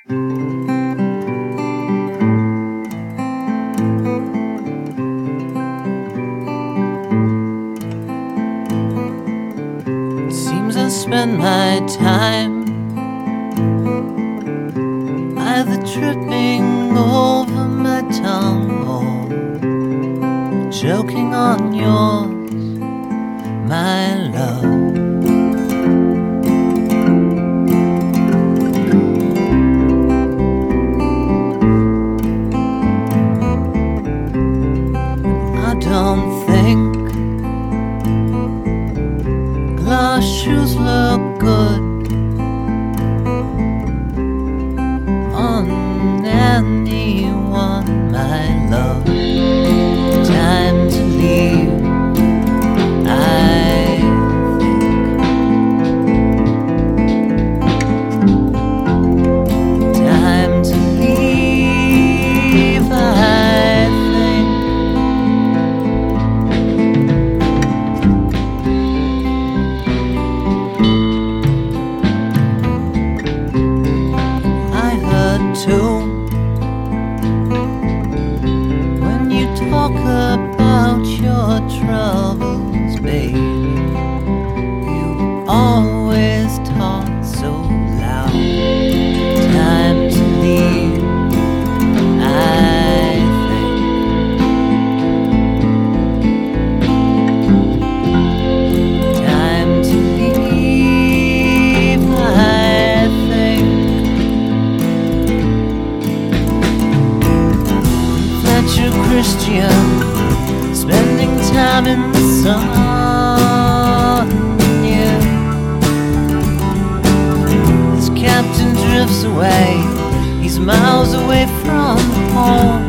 It seems I spend my time either tripping over my tongue or choking on yours, my love. I don't think glass shoes look good on anyone, my love. Time to leave, I think. Time to leave, I think. I heard too when you talk about your troubles, baby, you always talk so loud. Time to leave, I think. Time to leave, I think. That you're Christian, spending time in the sun, yeah. This captain drifts away, he's miles away from home.